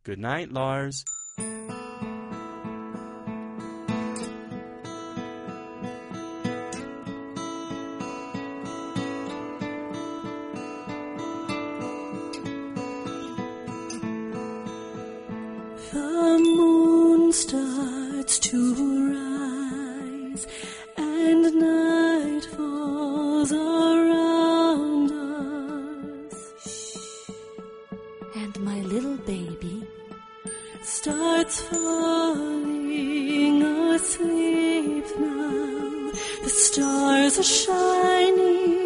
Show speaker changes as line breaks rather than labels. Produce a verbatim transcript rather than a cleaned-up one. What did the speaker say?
Good night, Lars.
The moon starts to rise, and night falls around us.
And my little baby
starts falling asleep now. The stars are shining